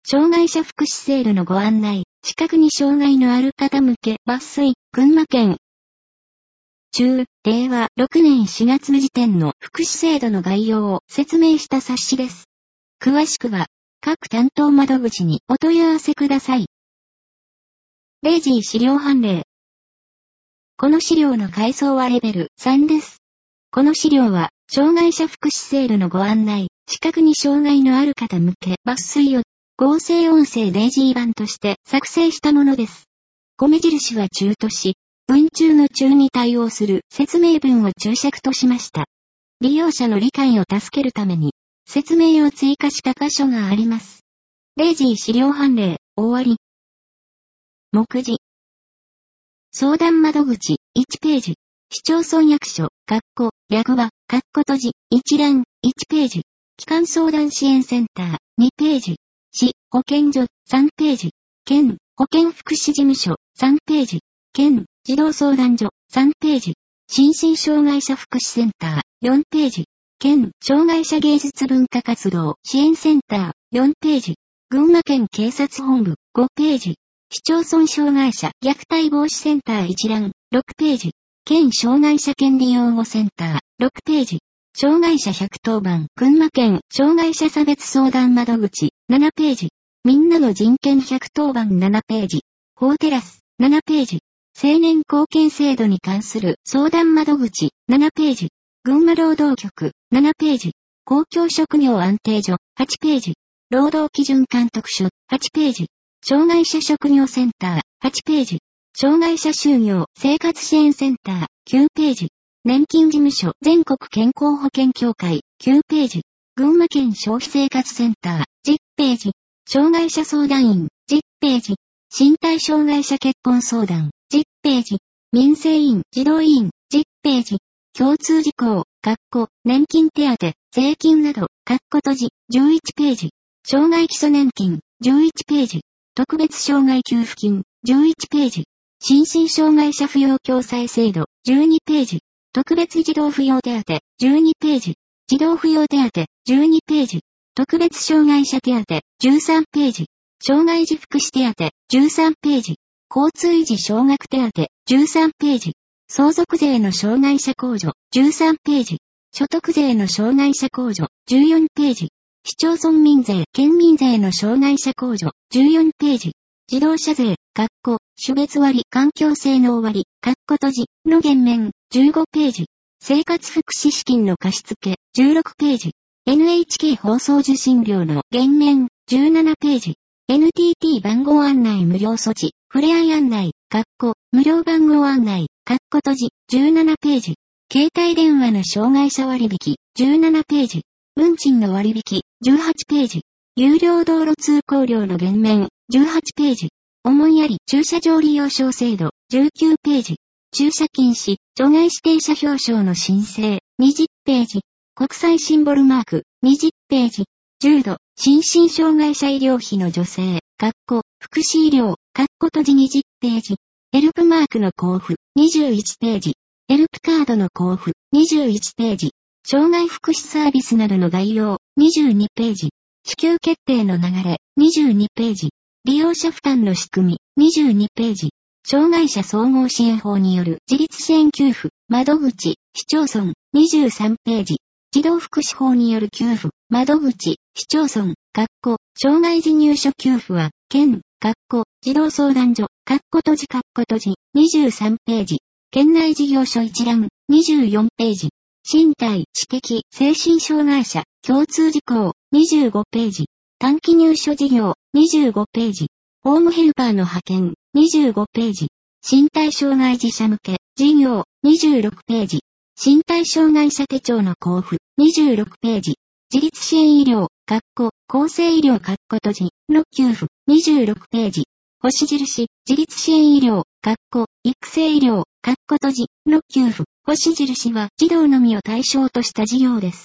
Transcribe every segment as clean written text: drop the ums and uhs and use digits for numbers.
障害者福祉制度のご案内、視覚に障害のある方向け抜粋、群馬県。中、令和6年4月時点の福祉制度の概要を説明した冊子です。詳しくは、各担当窓口にお問い合わせください。0時資料判例。この資料の階層はレベル3です。この資料は、障害者福祉制度のご案内、視覚に障害のある方向け抜粋を合成音声0時版として作成したものです。米印は中とし、文中の中に対応する説明文を注釈としました。利用者の理解を助けるために、説明を追加した箇所があります。0時資料判例、終わり。目次。相談窓口、1ページ。市町村役所、略は、閉じ、一覧、1ページ。基幹相談支援センター、2ページ。市、保健所、3ページ。県、保健福祉事務所、3ページ。県、児童相談所、3ページ。心身障害者福祉センター、4ページ。県、障害者芸術文化活動支援センター、4ページ。群馬県警察本部、5ページ。市町村障害者虐待防止センター一覧、6ページ。県障害者権利擁護センター、6ページ。障害者110番、群馬県障害者差別相談窓口、7ページ。みんなの人権110番7ページ。法テラス、7ページ。青年貢献制度に関する相談窓口、7ページ。群馬労働局、7ページ。公共職業安定所、8ページ。労働基準監督署、8ページ。障害者職業センター、8ページ。障害者就業生活支援センター、9ページ。年金事務所全国健康保険協会、9ページ。群馬県消費生活センター、10ページ。障害者相談員、10ページ。身体障害者結婚相談、10ページ。民生委員、児童委員、10ページ。共通事項、年金手当、税金など、閉じ、11ページ。障害基礎年金、11ページ。特別障害給付金、11ページ。心身障害者扶養共済制度、12ページ。特別児童扶養手当、12ページ。児童扶養手当、12ページ。特別障害者手当、13ページ。障害児福祉手当、13ページ。交通維持奨学手当、13ページ。相続税の障害者控除、13ページ。所得税の障害者控除、14ページ。市町村民税、県民税の障害者控除、14ページ。自動車税、種別割、環境性能割、閉じ、の減免、15ページ。生活福祉資金の貸付、16ページ。NHK 放送受信料の減免、17ページ。NTT 番号案内無料措置、ふれあい案内、無料番号案内、閉じ、17ページ。携帯電話の障害者割引、17ページ。運賃の割引、18ページ。有料道路通行料の減免、18ページ。思いやり駐車場利用証制度、19ページ。駐車禁止、除外指定車表彰の申請、20ページ。国際シンボルマーク、20ページ。重度、心身障害者医療費の助成、福祉医療、閉じ20ページ。エルプマークの交付、21ページ。エルプカードの交付、21ページ。障害福祉サービスなどの概要、22ページ。支給決定の流れ、22ページ。利用者負担の仕組み、22ページ。障害者総合支援法による自立支援給付、窓口、市町村、23ページ。児童福祉法による給付、窓口、市町村、障害児入所給付は、県、児童相談所、閉じ、23ページ。県内事業所一覧、24ページ。身体、知的、精神障害者、共通事項、25ページ。短期入所事業、25ページ。ホームヘルパーの派遣、25ページ。身体障害児者向け、事業、26ページ。身体障害者手帳の交付、26ページ。自立支援医療、厚生医療閉じ、の給付、26ページ。星印、自立支援医療、育成医療、閉じ、の給付。星印は児童のみを対象とした事業です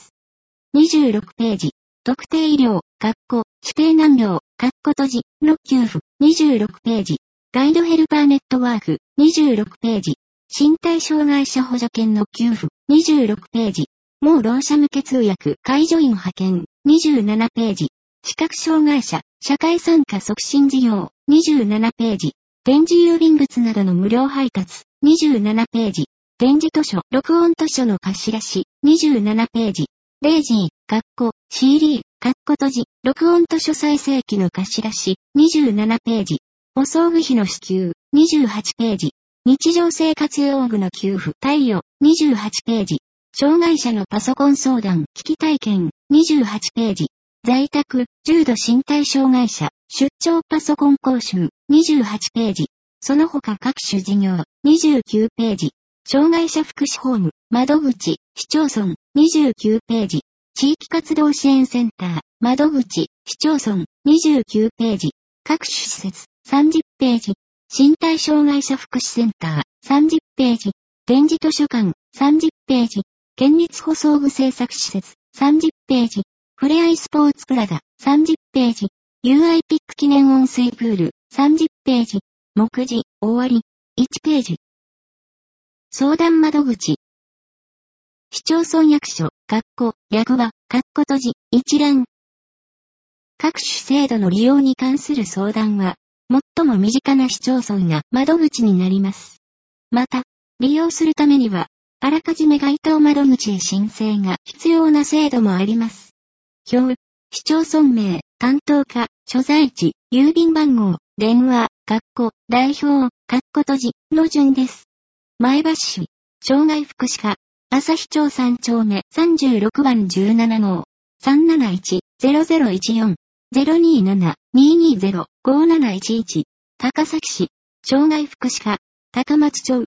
。26ページ。特定医療、指定難病、閉じ、の給付。26ページ。ガイドヘルパーネットワーク、26ページ。身体障害者補助券の給付、26ページ。もうろう者向け通訳、介助員派遣、27ページ。 視覚障害者、社会参加促進事業、27ページ。電磁郵便物などの無料配達、27ページ。電磁図書、録音図書の貸し出し、27ページ。レイジー、CD、閉じ、録音図書再生機の貸し出し、27ページ。お葬儀費の支給、28ページ。日常生活用具の給付、貸与、28ページ。障害者のパソコン相談、機器体験、28ページ。在宅、重度身体障害者、出張パソコン講習、28ページ。その他各種事業、29ページ。障害者福祉ホーム、窓口、市町村、29ページ。地域活動支援センター、窓口、市町村、29ページ。各種施設、30ページ。身体障害者福祉センター、30ページ。電磁図書館、30ページ。県立補装具製作施設、30ページ。ふれあいスポーツプラザ、30ページ。UI ピック記念温水プール、30ページ。目次、終わり、1ページ。相談窓口。市町村役所、役場、閉じ、一覧。各種制度の利用に関する相談は、最も身近な市町村が窓口になります。また、利用するためには、あらかじめ該当窓口へ申請が必要な制度もあります。表、市町村名、担当課、所在地、郵便番号、電話、代表、閉じの順です。前橋市、障害福祉課、朝日町3丁目36番17号、371-0014、027-220-5711、高崎市、障害福祉課、高松町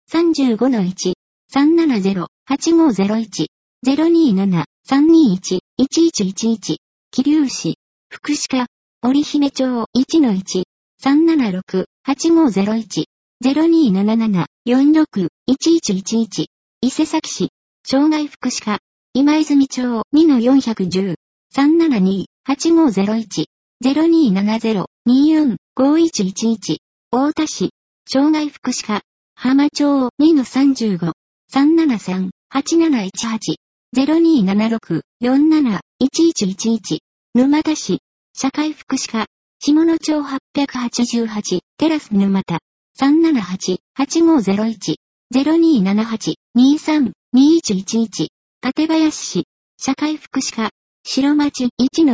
35-1、370-8501、027-321-1111、桐生市、福祉課、織姫町 1-1、376-8501、0277-46-1111、伊勢崎市、障害福祉課、今泉町 2-410、372-8501、0270-24-5111、太田市、障害福祉課、浜町 2-35、373-8718、0276-47-1111、沼田市、社会福祉課、下野町888、テラス沼田、378-8501、0278-23-2111、館林市、社会福祉課、白町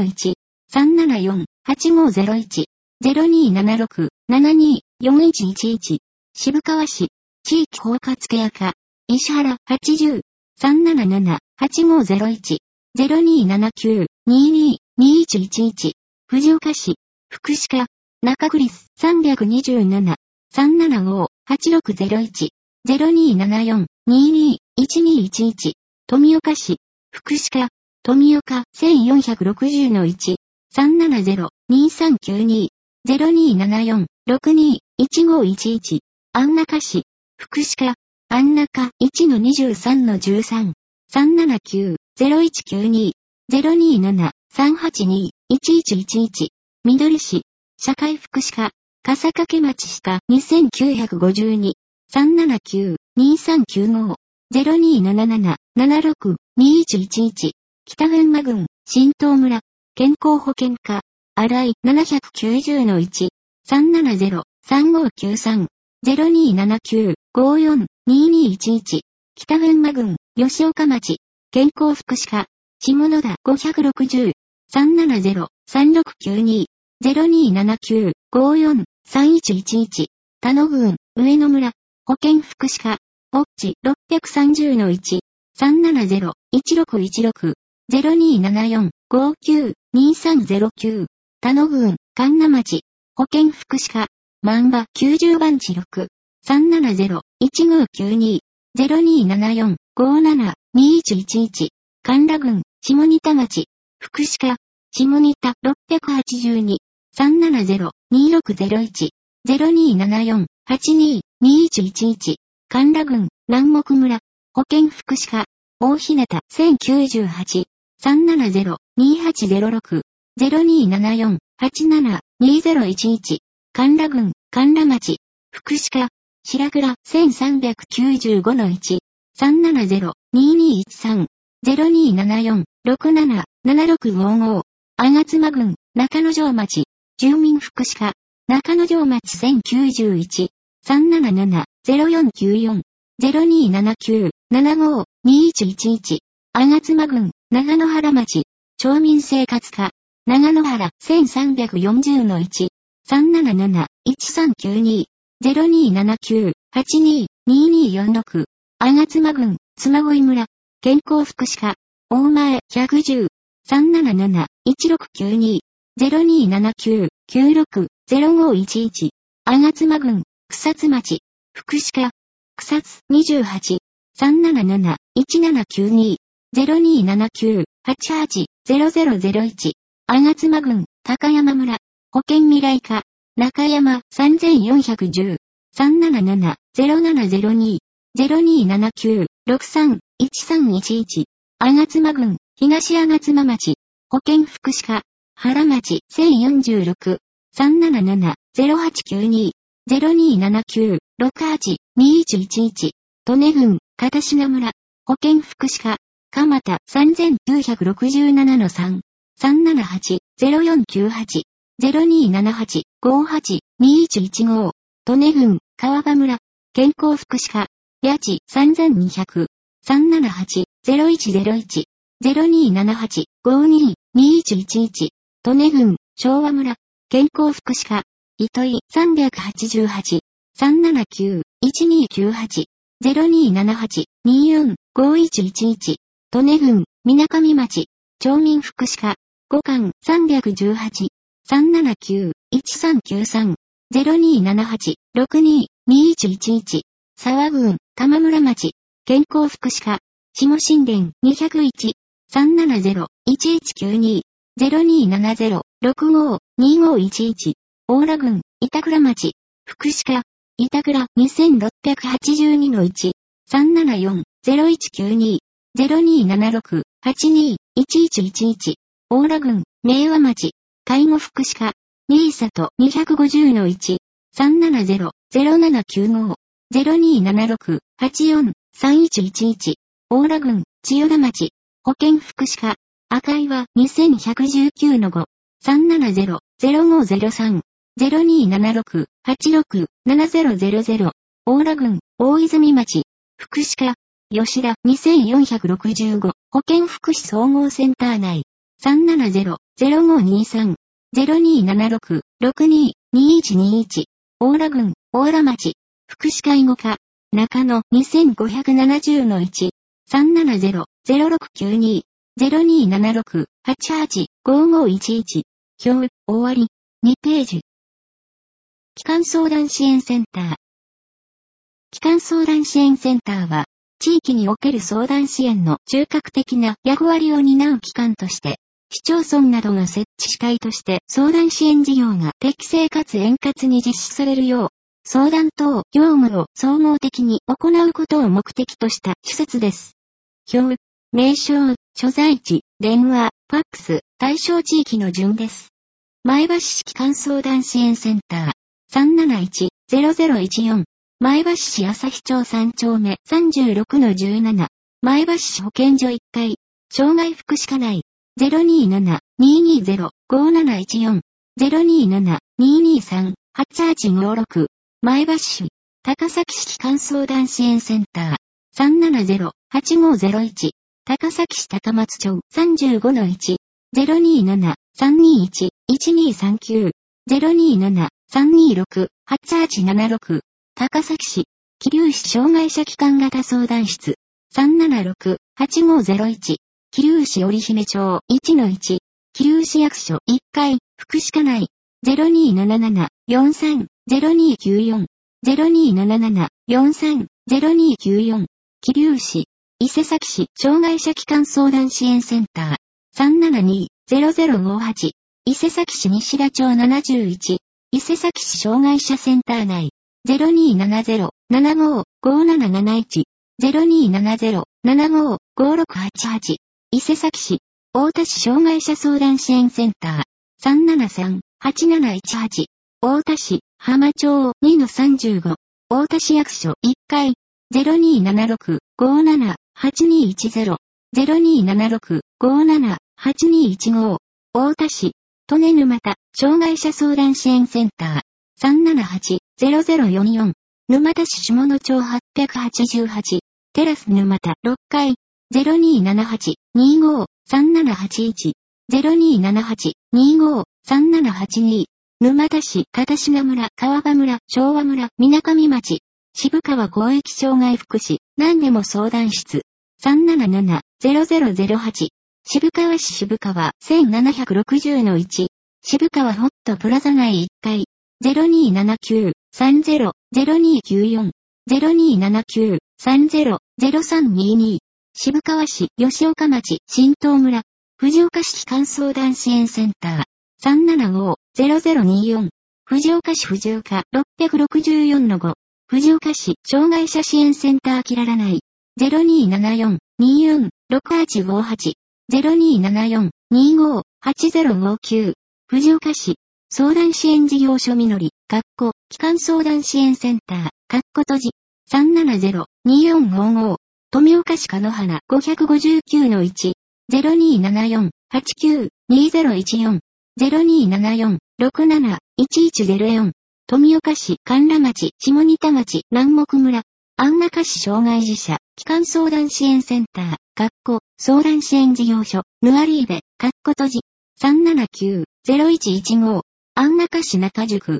1-1、374-8501、0276-72-4111、渋川市、地域包括ケア課、石原80、377-8501、0279-22-2111、藤岡市、福祉課、中栗ス327、375-8601、0274-22-1211、富岡市、福祉課、富岡1460-1、370-2392、0274-62-1511、安中市、福祉課、安中 1-23-13、379-0192、027-382-1111、緑市、社会福祉課、笠掛町下2952、379-2395、0277-76-2111、北群馬郡、新東村、健康保険課、新井790-1、370-3593、0279-54-2211、北群馬郡、吉岡町、健康福祉課、下野田560、370-3692、0279-54-3111、田野郡、上野村、保健福祉課、オッチ630-1、370-1616、0274-59-2309、田野郡、神奈町、保健福祉課、万場90番地6、370-1592、0274-57-2111、神田郡、下仁田町、福祉課、下仁田682、370-2601、0274-82-2111、神田郡、南木村、保健福祉課、大日向1098、370-2806、0274-87-2011、神田郡、神田町、福祉課、白倉1395-1、370-2213、0274-67-7655、吾妻郡、 中之条町、住民福祉課、中之条町1091、377-0494、0279-75-2111、吾妻郡、長野原町、町民生活課、長野原1340-1、377-1392、0279-82-2246、吾妻郡、妻恋村、健康福祉課、大前110、377-1692、0279-96-0511、吾妻郡、草津町、福祉課、草津28、377-1792、0279-88-0001、吾妻郡、高山村、保健未来課、中山3410、377-0702、0279-63-1311、吾妻郡、東吾妻町、保健福祉課、原町1046、377-0892、0279-68-2111、利根郡、片品村、保健福祉課、蒲田3967-3、378-0498、0278-58-2115、利根郡、川場村、健康福祉課、八千3200、378-0101、0278-52-2111、利根郡、昭和村、健康福祉課、糸井388、379-1298、0278-24-5111、利根郡、水上町、町民福祉課、五冠318、379-1393、0278-62-2111、沢郡、玉村町、健康福祉課、下新田201、370-1192、0270-65-2511、大良郡、板倉町、福祉課、板倉2682-1、374-0192、0276-82-1111、大良郡、明和町、介護福祉課、新里250-1、370-0795、0276-84-3111、大良郡、千代田町、保健福祉課、赤岩2119-5、370-0503、0276-86-7000、大良郡、大泉町、福祉課、吉田2465、保健福祉総合センター内、370-0523、0276-62-2121、大良郡、大良町、福祉介護課、中野2570-1、370-0692、0276-88-5511、表、終わり、2ページ。基幹相談支援センター。基幹相談支援センターは、地域における相談支援の中核的な役割を担う機関として、市町村などが設置主体として相談支援事業が適正かつ円滑に実施されるよう、相談等業務を総合的に行うことを目的とした施設です。表、名称、所在地、電話、ファックス、対象地域の順です。前橋市基幹相談支援センター、371-0014、前橋市旭町3丁目 36-17、前橋市保健所1階、障害福祉課内、027-220-5714、027-223-8856、前橋市、高崎市基幹相談支援センター、370-8501、高崎市高松町 35-1、027-321-1239、027-326-8876、高崎市、桐生市障害者機関型相談室、376-8501、桐生市織姫町 1-1、桐生市役所1階、福祉課内、0277-43-0294、0277-43-0294、桐生市、伊勢崎市障害者機関相談支援センター、372-0058、伊勢崎市西田町71、伊勢崎市障害者センター内、0270-75-5771、0270-75-5688、伊勢崎市、太田市障害者相談支援センター、373-8718、太田市、浜町 2-35、太田市役所1階、0276-57-8210、0276-57-8215、太田市、 利根沼田、障害者相談支援センター、378-0044。沼田市下野町888。テラス沼田6階、0278-25-3781。0278-25-3782。沼田市片品村、川場村、昭和村、水上町。渋川広域障害福祉、何でも相談室。377-0008。渋川市渋川1760-1。渋川ホットプラザ内1階。0279-30-0294。0279-30-0322。渋川市吉岡町新東村。藤岡市機関相談支援センター。375-0024。藤岡市藤岡 664-5。藤岡市障害者支援センターキララ内。0274-24-6858。0274-25-8059。藤岡市相談支援事業所みのり、機関相談支援センター、閉じ。370-2455。富岡市鹿花 559-1。0274-89-2014。0274-67-1104。富岡市神良町下仁田町南木村。安中市障害児者、機関相談支援センター、相談支援事業所、ヌアリーベ、閉じ。379-0115。安中市中宿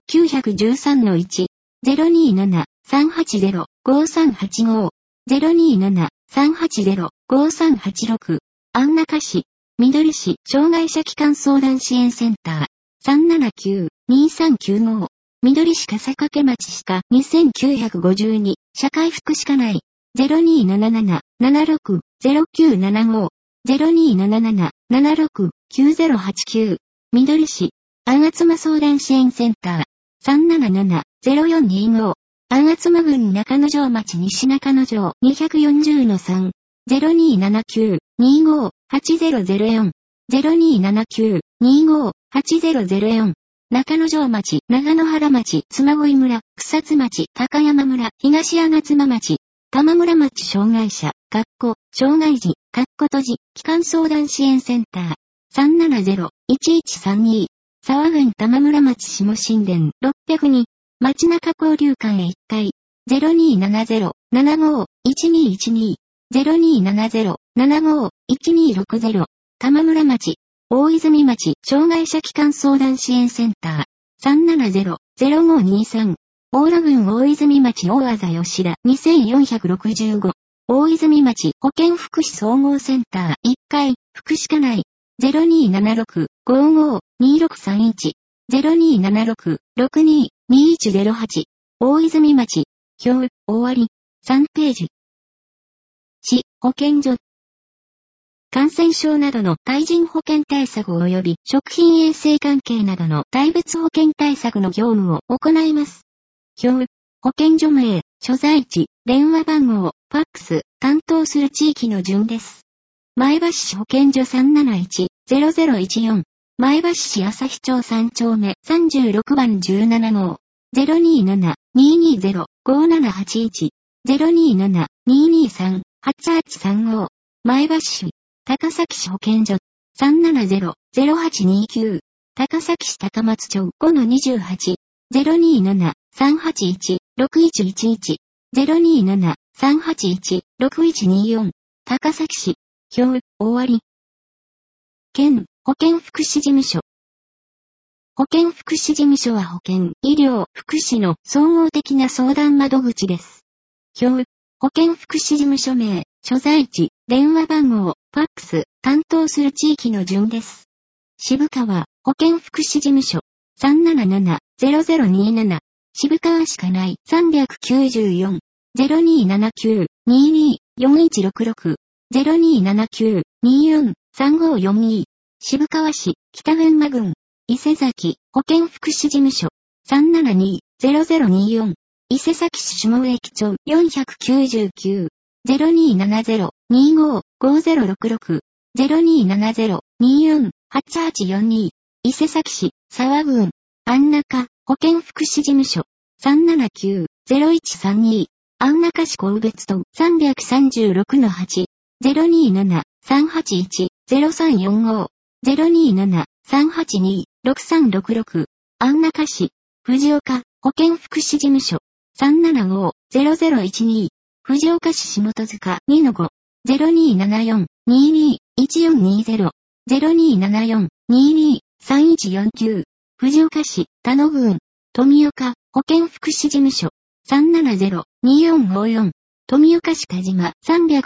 913-1。027-380-5385。027-380-5386。安中市、緑市障害者機関相談支援センター。379-2395。緑市笠掛町鹿2952。社会福祉課内。0277-76-0975。0277-76-9089。緑市、吾妻相談支援センター。377-0425。吾妻郡中之条町西中之条 240-3。0279-25-8004。0279-25-8004。中之条町、長野原町、妻恋村、草津町、高山村、東吾妻町、玉村町障害者、障害児、閉じ、機関相談支援センター。370-1132。沢郡玉村町下新田602。町中交流館1階。0270-75-1212。0270-75-1260。玉村町。大泉町障害者機関相談支援センター。370-0523。大良郡大泉町大字吉田2465。大泉町保健福祉総合センター1階、福祉課内。0276-55-2631。0276-62-2108。大泉町、終わり。3ページ。市、保健所。感染症などの対人保健対策及び食品衛生関係などの対別保健対策の業務を行います。保健所名、所在地、電話番号、ファックス、担当する地域の順です。前橋市保健所 371-0014。前橋市旭町3丁目36番17号。027-220-5781。027-223-8835。前橋市。高崎市保健所。370-0829。高崎市高松町 5-28。027-381-6111。027-381-6124。高崎市。終わり。県、保健福祉事務所。保健福祉事務所は保健、医療、福祉の総合的な相談窓口です。保健福祉事務所名、所在地、電話番号、ファックス、担当する地域の順です。渋川、保健福祉事務所、377-0027。渋川市課内394。0279-22-4166。0279-24-3542。渋川市、北群馬郡、伊勢崎、保健福祉事務所、372-0024。伊勢崎市下駅町499。0270-25-5066。0270-24-8842。伊勢崎市、沢郡、安中、保健福祉事務所、379-0132。安中市神別町336-8。027-381-0345。027-382-0345。 6366、安中市、藤岡、保健福祉事務所、375-0012、藤岡市下塚 2-5、0274-22-1420、0274-22-3149、藤岡市、田野郡、富岡、保健福祉事務所、370-2454、富岡市田島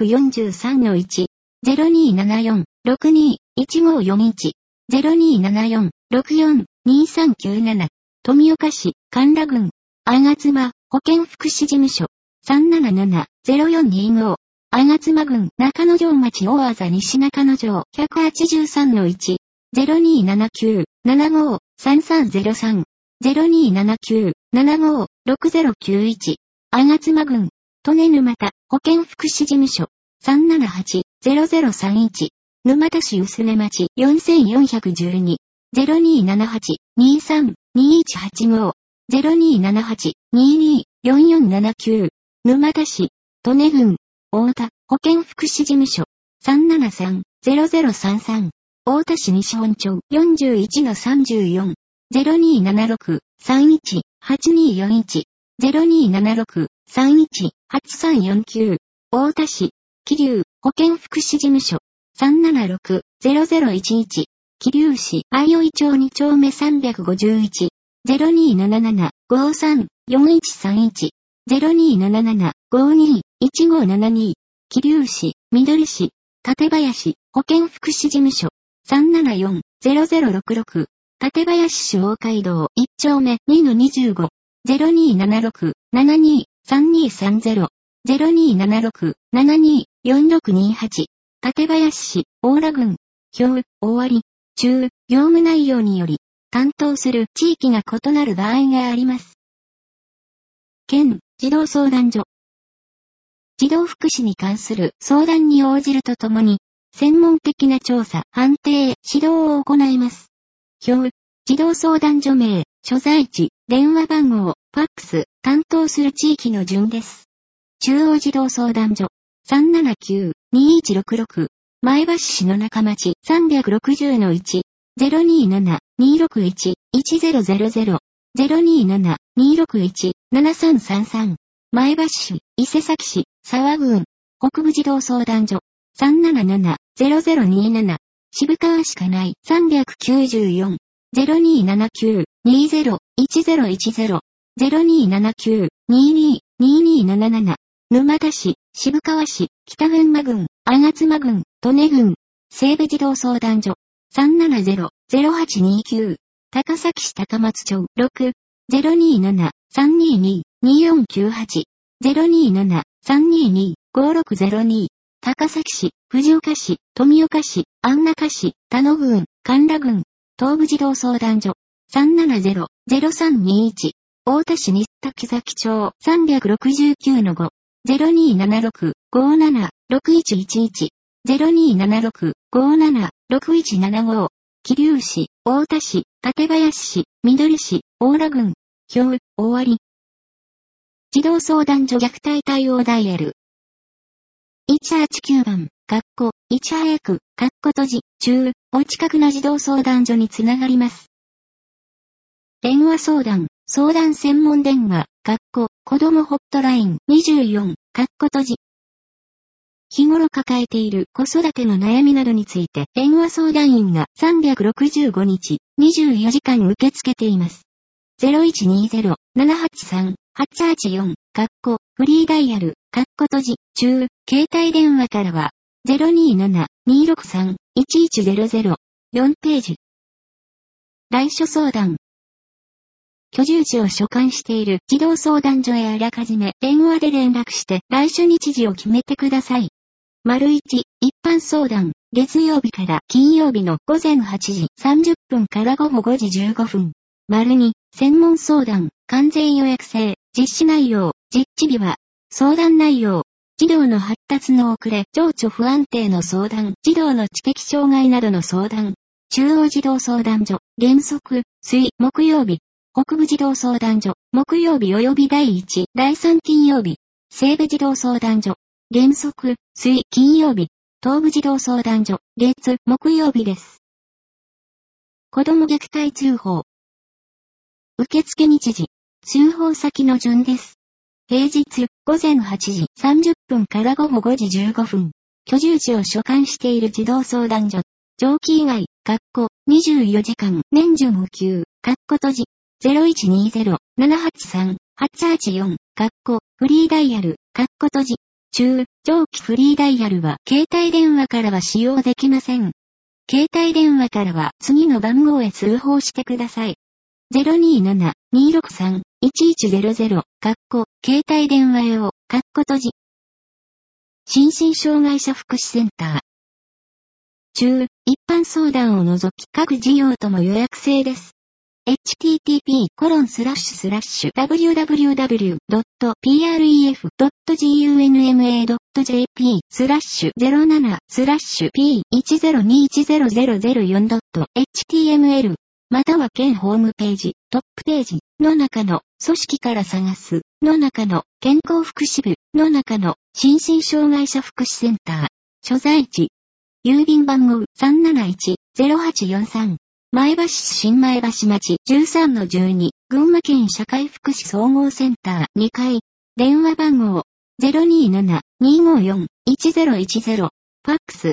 343-1、0274-62-1541、0274-64-2397、富岡市、神田郡、吾妻、保健福祉事務所、377-0425、吾妻郡、中之条町大字西中之条 183-1、0279-75-3303、0279-75-6091、吾妻郡、利根沼田、保健福祉事務所、378-0031、沼田市薄根町4412、0278-23-2185、0278-22-4479、沼田市、利根郡、太田、保健福祉事務所、373-0033、太田市西本町 41-34、0276-31-8241、0276-31-8349、太田市、桐生、保健福祉事務所、376-0011、桐生市、相生町2丁目351、0277-53-4131、0277-52-1572、桐生市、緑市、館林、保健福祉事務所、374-0066、館林市大街道1丁目 2-25、0276-72-3230、0276-72-4628、館林市、大良郡、表、終わり、中、業務内容により、担当する地域が異なる場合があります。県、児童相談所。児童福祉に関する相談に応じるとともに、専門的な調査、判定、指導を行います。表、児童相談所名、所在地、電話番号、ファックス、担当する地域の順です。中央児童相談所、379-2166、前橋市野中町 360-1、027-261-1000、027-261-7333、前橋市、伊勢崎市、沢郡、北部児童相談所、377-0027、渋川市加内394、0279-20-1010、0279-22-2277、沼田市、渋川市、北群馬郡、吾妻郡、利根郡、西部児童相談所、370-0829、高崎市高松町6、027-322-2498、027-322-5602、高崎市、藤岡市、富岡市、安中市、田野郡、神田郡、東部児童相談所、370-0321、太田市西滝崎町 369-5、0276-57-6111、0276-57-6175、桐生市、太田市、館林市、緑市、大良郡、表、終わり。児童相談所虐待対応ダイヤル。189番、1早く、閉じ、中、お近くの児童相談所につながります。電話相談、相談専門電話、子供ホットライン24、閉じ。日頃抱えている子育ての悩みなどについて電話相談員が365日、24時間受け付けています。0120-783-884、フリーダイヤル、閉じ、中、携帯電話からは、027-263-1100、4ページ。来所相談。居住地を所管している児童相談所へあらかじめ電話で連絡して来所日時を決めてください。1、一般相談、月曜日から金曜日の午前8時30分から午後5時15分。2、専門相談、完全予約制、実施内容、実地日は、相談内容、児童の発達の遅れ、情緒不安定の相談、児童の知的障害などの相談、中央児童相談所、原則、水、木曜日、北部児童相談所、木曜日及び第1、第3金曜日、西部児童相談所、原則、水、金曜日、東部児童相談所、月、木曜日です。 子供虐待通報。受付日時。通報先の順です。平日、午前8時30分から午後5時15分。居住地を所管している児童相談所。上記以外、24時間、年中無休、閉じ。0120-783-884、フリーダイヤル、閉じ。中、上記フリーダイヤルは携帯電話からは使用できません。携帯電話からは次の番号へ通報してください。027-263-1100、携帯電話用、閉じ。心身障害者福祉センター。中、一般相談を除き各事業とも予約制です。http://www.pref.gunma.jp/pref-p10210004.html または県ホームページ、トップページの中の組織から探すの中の健康福祉部の中の心身障害者福祉センター。所在地。郵便番号 371-0843。前橋市新前橋町 13-12。群馬県社会福祉総合センター2階。電話番号 027-254-1010。ファックス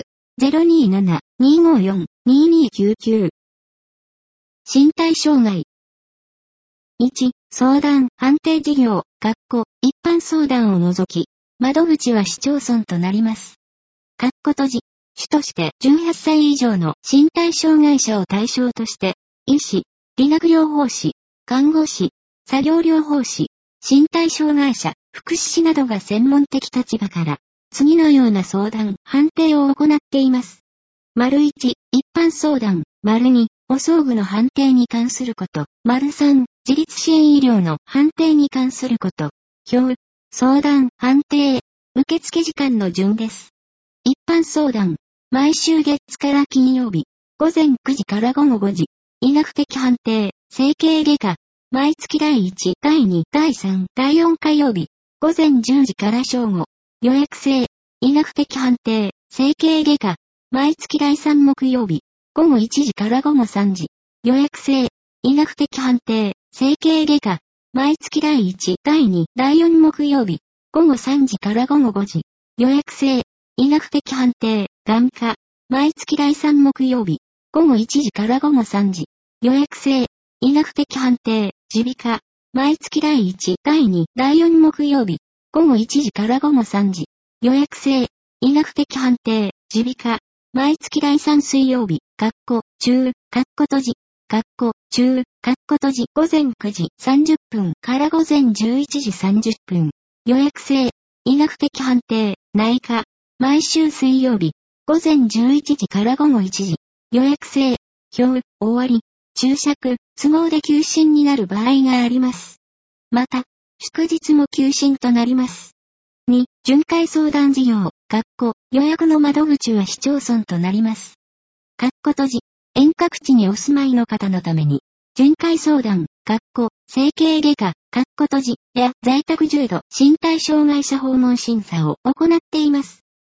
027-254-2299。身体障害。1、相談、判定事業、一般相談を除き、窓口は市町村となります。閉じ。主として18歳以上の身体障害者を対象として、医師、理学療法士、看護師、作業療法士、身体障害者、福祉士などが専門的立場から、次のような相談、判定を行っています。1、一般相談、2、補装具の判定に関すること、3、自立支援医療の判定に関すること、表、相談、判定、受付時間の順です。一般相談、毎週月から金曜日、午前9時から午後5時、医学的判定、整形外科、毎月第1、第2、第3、第4火曜日、午前10時から正午、予約制、医学的判定、整形外科、毎月第3木曜日、午後1時から午後3時、予約制、医学的判定、整形外科、毎月第1、第2、第4木曜日、午後3時から午後5時、予約制、医学的判定、眼科、毎月第3木曜日、午後1時から午後3時、予約制、医学的判定、耳鼻科、毎月第1、第2、第4木曜日、午後1時から午後3時、予約制、医学的判定、耳鼻科、毎月第3水曜日、中、閉じ、中、閉じ、午前9時30分から午前11時30分、予約制、医学的判定、内科、毎週水曜日、午前11時から午後1時、予約制、表、終わり、注釈、都合で休診になる場合があります。また、祝日も休診となります。2、巡回相談事業、予約の窓口は市町村となります。閉じ、遠隔地にお住まいの方のために、巡回相談、整形外科、閉じ、や在宅重度身体障害者訪問審査を行っています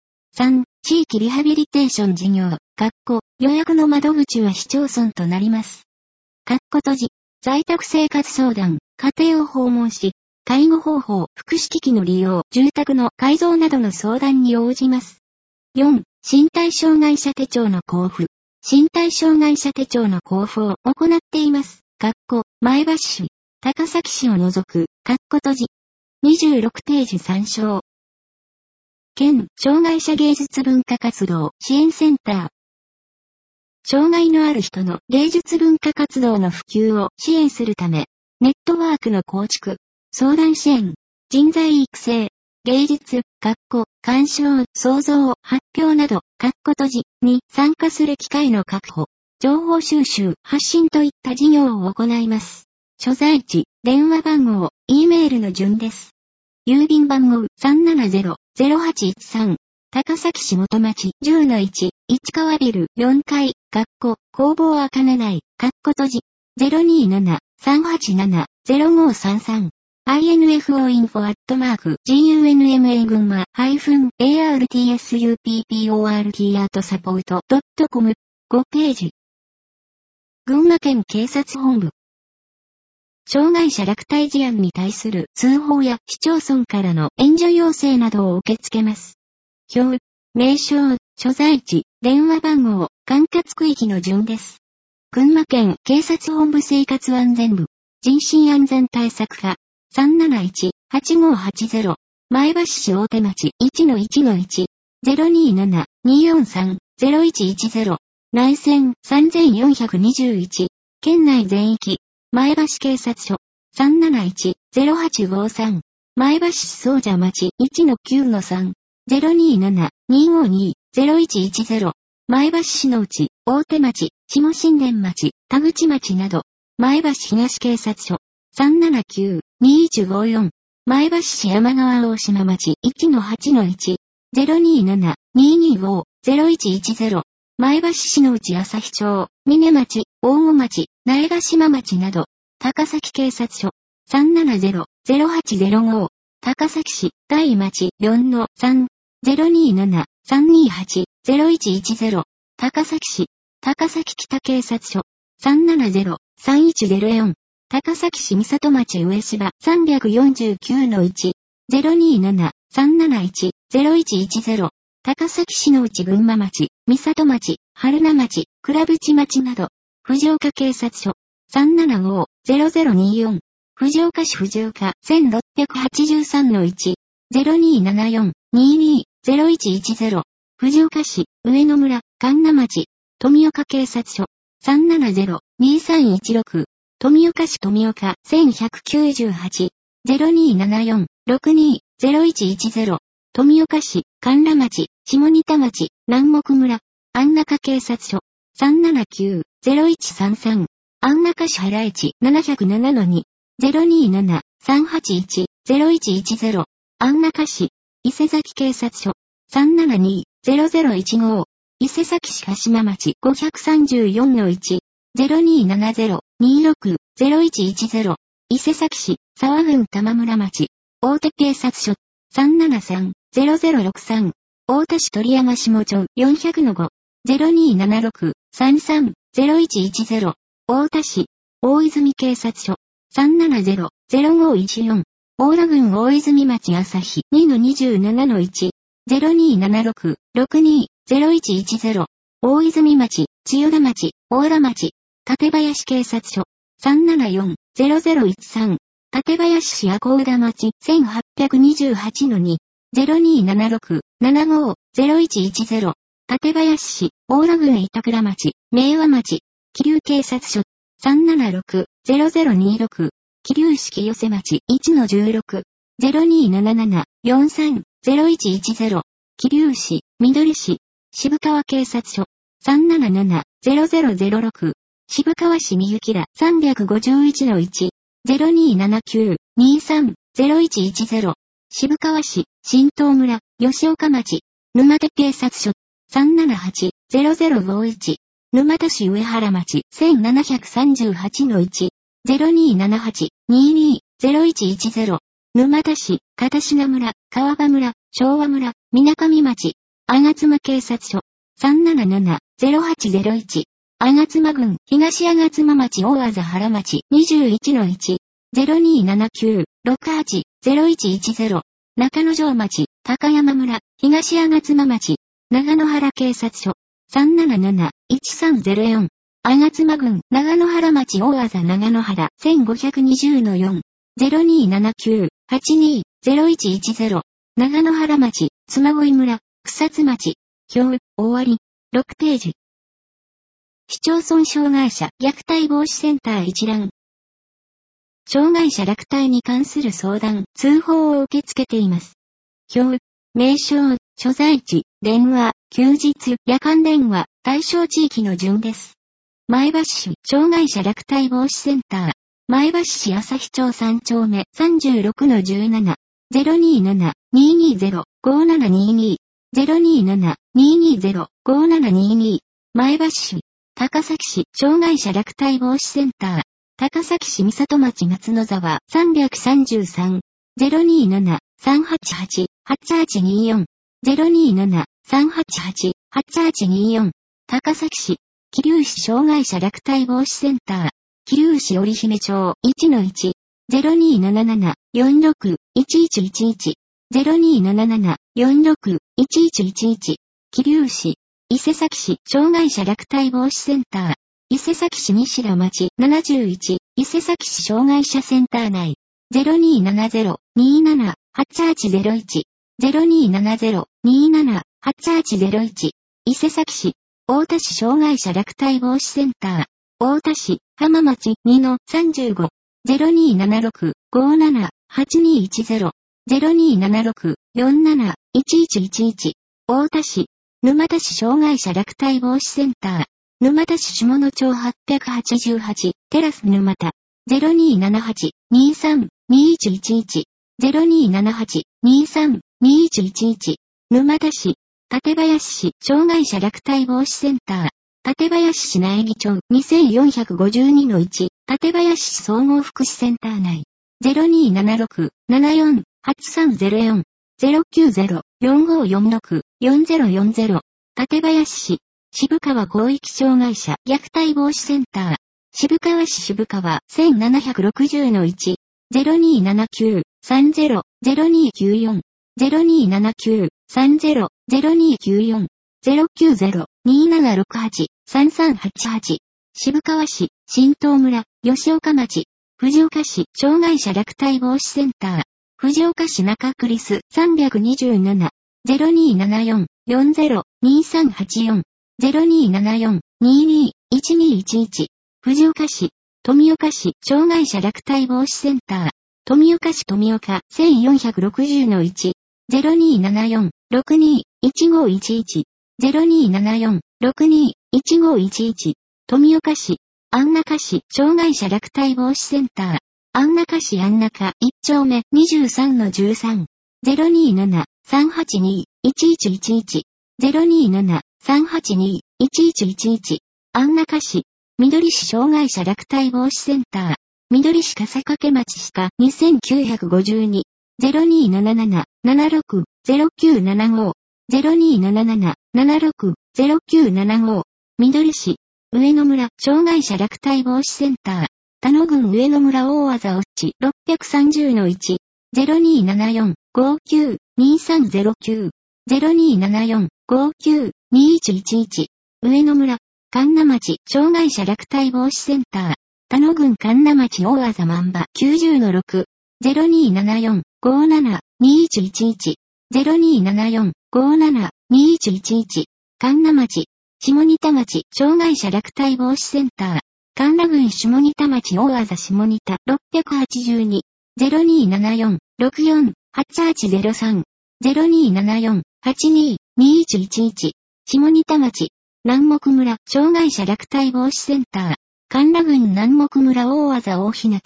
。3、地域リハビリテーション事業、予約の窓口は市町村となります。閉じ、在宅生活相談、家庭を訪問し、介護方法、福祉機器の利用、住宅の改造などの相談に応じます。4、身体障害者手帳の交付。身体障害者手帳の交付を行っています。前橋市、高崎市を除く、閉じ。26ページ参照。県、障害者芸術文化活動支援センター。障害のある人の芸術文化活動の普及を支援するため、ネットワークの構築、相談支援、人材育成、芸術、鑑賞、創造、発表など、閉じに参加する機会の確保、情報収集、発信といった事業を行います。所在地、電話番号、E メールの順です。郵便番号 370-0813。高崎市元町 10-1、市川ビル4階、工房あかね内、閉じ、027-387-0533。info@gunma-artsupport.com 5ページ。 群馬県警察本部。障害者落体事案に対する通報や市町村からの援助要請などを受け付けます。表、名称、所在地、電話番号、管轄区域の順です。群馬県警察本部生活安全部、人身安全対策課、371-8580、前橋市大手町 1-1-1、027-243-0110、内線3421、県内全域、前橋警察署、371-0853、前橋市総社町 1-9-3、027-252-0110、前橋市の内、大手町、下新田町、田口町など、前橋東警察署、379-2154、前橋市山川大島町 1-8-1、027-225-0110、前橋市の内朝日町、峰町、大子町、苗ヶ島町など、高崎警察署、370-0805、高崎市、大町 4-3、027-328-0110、高崎市、高崎北警察署、370-3104、高崎市三郷町上芝 349-1、027-371-0110、高崎市の内群馬町、三郷町、春名町、倉渕町など、藤岡警察署、375-0024、藤岡市藤岡 1683-1、0274-22-0110、藤岡市、上野村、神奈町、富岡警察署、370-2316、富岡市富岡 1198、0274-62-0110、富岡市、神田町、下仁田町、南木村、安中警察署、379-0133、安中市原市 707-2、027-381-0110、安中市、伊勢崎警察署、372-0015、伊勢崎市鹿島町 534-1、0270-26-0110、伊勢崎市、沢郡玉村町、大手警察署、373-0063、大田市鳥山下町 400-5、0276-33-0110、大田市、大泉警察署、370-0514、大田郡大泉町朝日 2-27-1、0276-62-0110、大泉町、千代田町、大良町、館林警察署、374-0013、館林市赤小田町 1828-2、0276-75-0110、館林市、大良郡板倉町、明和町、桐生警察署、376-0026、桐生市清瀬町 1-16、0277-43-0110、桐生市、緑市、渋川警察署、377-0006、渋川市みゆきら 351-1、0279-23-0110、渋川市、新東村、吉岡町、沼手警察署、378-0051、沼田市上原町 1738-1、0278-22-0110、沼田市、片品村、川場村、昭和村、水上町、吾妻警察署、377-0801、吾妻郡、東吾妻町大字原町 21-1、0279-68-0110、中之条町、高山村、東吾妻町、長野原警察署、377-1304、吾妻郡、長野原町大字長野原 1520-4、0279-82-0110、長野原町、妻恋村、草津町、表、終わり、6ページ。市町村障害者虐待防止センター一覧。障害者落体に関する相談、通報を受け付けています。表、名称、所在地、電話、休日、夜間電話、対象地域の順です。前橋市、障害者落体防止センター。前橋市朝日町3丁目 36-17、027-220-5722、027-220-5722、前橋市、高崎市、障害者落体防止センター。高崎市三郷町松野沢333、027-388-8824、027-388-8824、高崎市、 桐生市障害者虐待防止センター、桐生市織姫町 1-0277-46-1111 0277-46-1111桐生市、伊勢崎市障害者虐待防止センター、伊勢崎市西田町71、伊勢崎市障害者センター内、0270-27-8801、0270-27-8801、伊勢崎市、太田市障害者虐待防止センター、太田市、浜町 2-35、0276-57-8210、0276-47-1111、太田市、沼田市障害者虐待防止センター、沼田市下野町888、テラス沼田、0278-23-2111、0278-23-2111、沼田市、館林市障害者虐待防止センター、館林市苗木町 2452-1、館林市総合福祉センター内、0276-74-8304、090-4546-4040、館林市、渋川広域障害者虐待防止センター、渋川市渋川 1760-1、0279-30-0294、0279-30-0294、090-2768-3388、渋川市、新東村、吉岡町、藤岡市、障害者虐待防止センター、藤岡市中クリス327、0274-40-2384、0274-22-1211、藤岡市、富岡市、障害者虐待防止センター、富岡市富岡 1460-1、0274-62-1511、0274-62-1511、富岡市、安中市、障害者虐待防止センター、安中市安中1丁目 23-13、027-382-1111、027-382-1111、安中市、緑市障害者虐待防止センター、緑市笠掛町下2952、0277-76-0975、0277-76-0975、緑市、上野村障害者虐待防止センター、田野郡上野村大字落ち630-1、0274-59-2309、0274-59-2111、上野村、神流町障害者虐待防止センター、田野郡神流町大字万場 90-6、0274-57-2111、0274-57-2111、神流町、下仁田町障害者虐待防止センター、神田郡下仁田町大字下仁田682、0274-64-8803、0274-82-2111、下仁田町、南木村障害者虐待防止センター、神田郡南木村大字大日向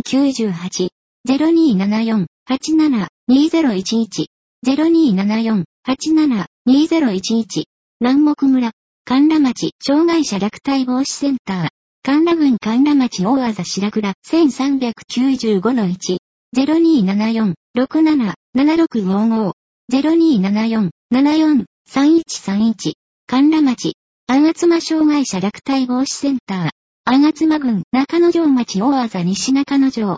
1098、0274-87-2011、0274-87-2011、南木村、神田町障害者虐待防止センター、神田郡神田町大字白倉1395-1、0274-67-7655、0274-74-3131、神田町、吾妻障害者虐待防止センター、吾妻郡中野城町大字西中野城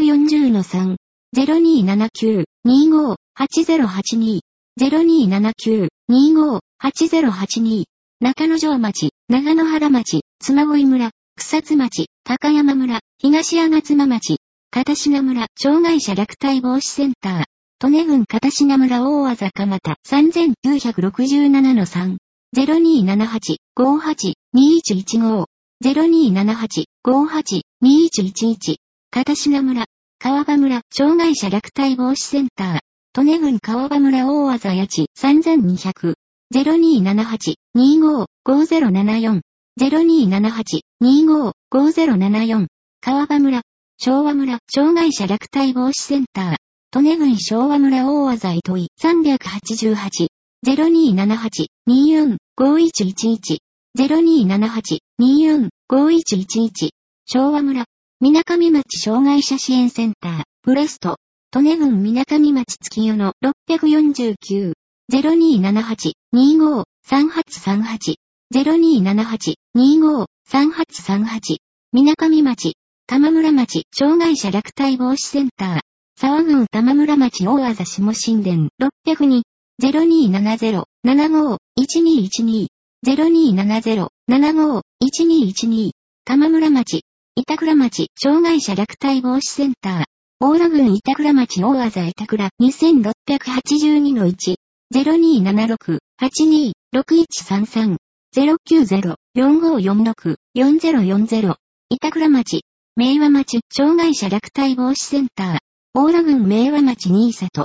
240-3、0279-25-8082、0279-25-8082、中野城町、長野原町、妻恋村、草津町、高山村、東吾妻町、片品村、障害者虐待防止センター、利根郡片品村大字蒲田3967-3、0278-58-2115、0278-58-2111、片品村、川場村、障害者虐待防止センター、利根郡川場村大字谷地3200、0278-25-5074、0278-25-5074、川場村、昭和村、障害者虐待防止センター、利根郡昭和村大字糸井388、0278-24-5111、0278-24-5111、昭和村、水上町障害者支援センター、プレスト、利根郡水上町月夜の649、0278-25-3838、 0278-25-3838。水上町、玉村町、障害者虐待防止センター。沢郡玉村町大字下新田602。0270-75-1212。0270-75-1212。玉村町、板倉町、障害者虐待防止センター。大良郡板倉町大字板倉2682-1。0276-82-6133。090-4546-4040。板倉町、明和町、障害者虐待防止センター。大良郡明和町新里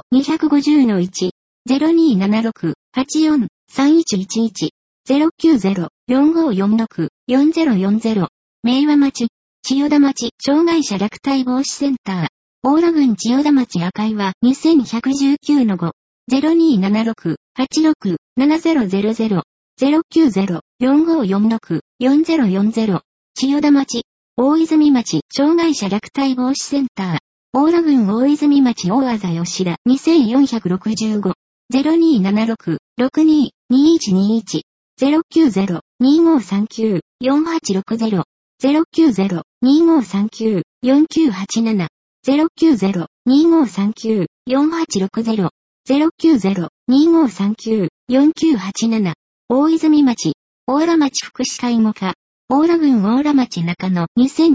250-1。0276-84-3111。090-4546-4040。明和町、千代田町、障害者虐待防止センター。大良郡千代田町赤岩2119-5。0276-86-7000。090-4546-4040。千代田町、大泉町、障害者虐待防止センター。大良郡大泉町大字吉田2465。0276-62-2121。090-2539-4860。090-2539-4987。090-2539-4860。090-2539-4987。大泉町、大良町福祉介護課。大良郡大良町中野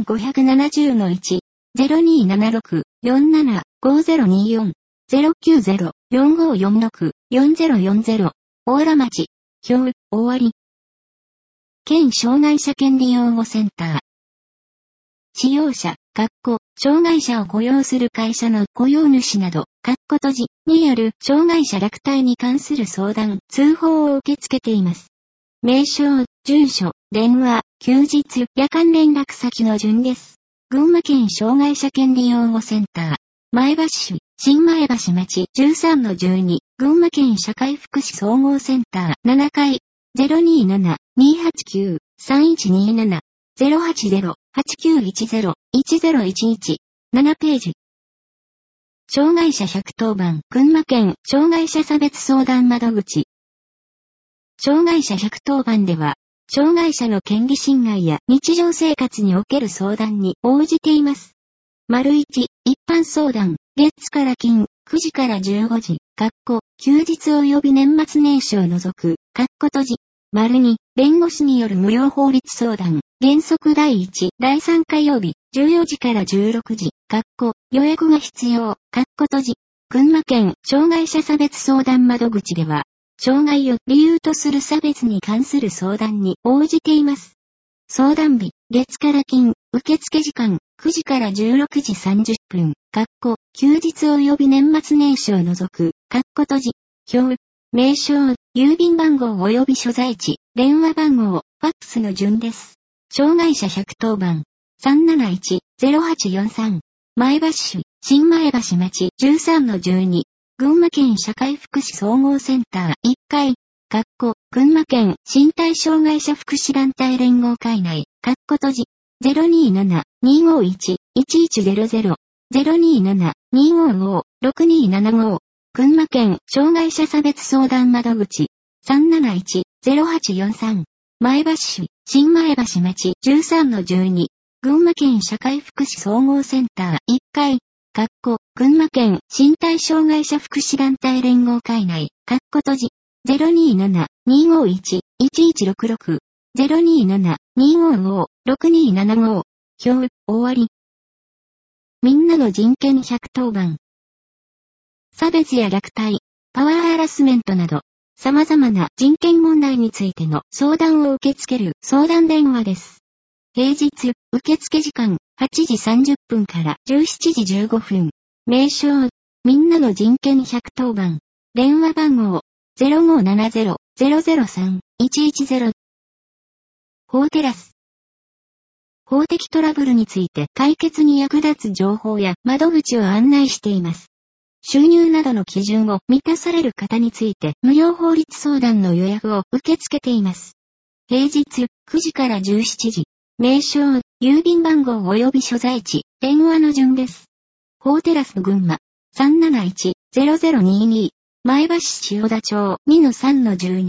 2570-1。0276-47-5024。090-4546-4040。大良町、終わり。県障害者権利擁護センター。使用者、障害者を雇用する会社の雇用主など、閉じによる障害者虐待に関する相談、通報を受け付けています。名称、住所、電話、休日、夜間連絡先の順です。群馬県障害者権利擁護センター。前橋市、新前橋町 13-12。群馬県社会福祉総合センター7階。027-289-3127。080-8910-1011。7ページ。障害者110番。群馬県障害者差別相談窓口。障害者110番では、障害者の権利侵害や日常生活における相談に応じています。1、一般相談、月から金、9時から15時、休日及び年末年始を除く、閉じ。2、弁護士による無料法律相談、原則第1、第3火曜日、14時から16時、予約が必要、閉じ。群馬県障害者差別相談窓口では、障害を理由とする差別に関する相談に応じています。相談日、月から金、受付時間、9時から16時30分、休日及び年末年始を除く、閉じ。表、名称、郵便番号及び所在地、電話番号、ファックスの順です。障害者110番、371-0843。前橋市、新前橋町 13-12。群馬県社会福祉総合センター1階。群馬県身体障害者福祉団体連合会内。閉じ。027-251-1100。027-255-6275。群馬県障害者差別相談窓口。371-0843。前橋市、新前橋町 13-12。群馬県社会福祉総合センター1階。群馬県身体障害者福祉団体連合会内。閉じ。027-251-1166。027-255-6275。終わり。みんなの人権110番。差別や虐待、パワーハラスメントなど、様々な人権問題についての相談を受け付ける相談電話です。平日、受付時間8時30分から17時15分。名称、みんなの人権110番。電話番号、0570-003-110。法テラス。法的トラブルについて解決に役立つ情報や窓口を案内しています。収入などの基準を満たされる方について無料法律相談の予約を受け付けています。平日9時から17時。名称、郵便番号及び所在地、電話の順です。法テラス群馬 371-0022。前橋市千代田町 2-3-12。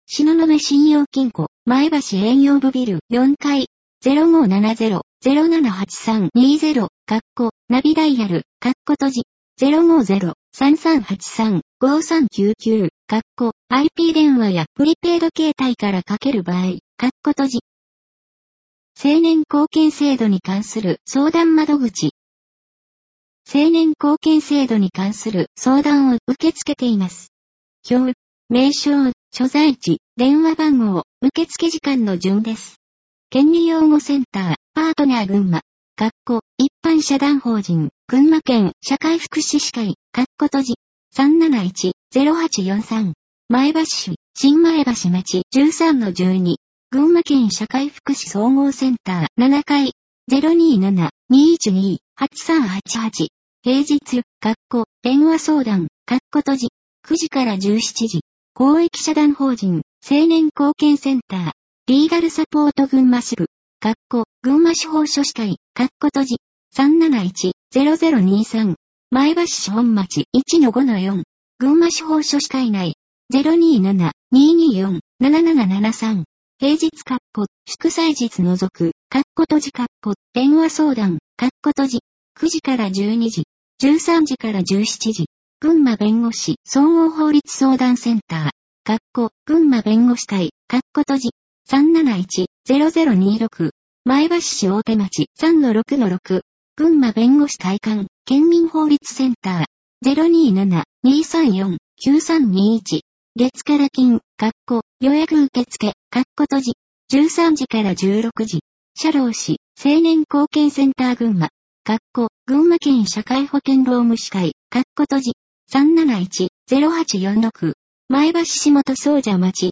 東雲信用金庫、前橋営業部ビル4階、0570-0783-20、ナビダイヤル、閉じ、050-3383-5399、IP 電話やプリペイド携帯からかける場合、閉じ。青年貢献制度に関する相談窓口。青年貢献制度に関する相談を受け付けています。表、名称、所在地、電話番号、受付時間の順です。権利擁護センター、パートナー群馬。一般社団法人、群馬県社会福祉士会、閉じ。371-0843。前橋市、新前橋町13-12。群馬県社会福祉総合センター7階。027-212-8388。平日、電話相談、閉じ。9時から17時。公益社団法人、青年貢献センター。リーガルサポート群馬支部。群馬司法書士会、閉じ。371-0023。前橋市本町 1-5-4。群馬司法書士会内。027-224-7773。平日祝祭日除く、閉じ電話相談、閉じ。9時から12時。13時から17時。群馬弁護士総合法律相談センター。群馬弁護士会、閉じ。371-0026。前橋市大手町 3-6-6。群馬弁護士会館、県民法律センター。027-234-9321。月から金、予約受付、閉じ。13時から16時。社労士、青年貢献センター群馬。群馬県社会保険労務士会、閉じ。371-0846。前橋市元総社町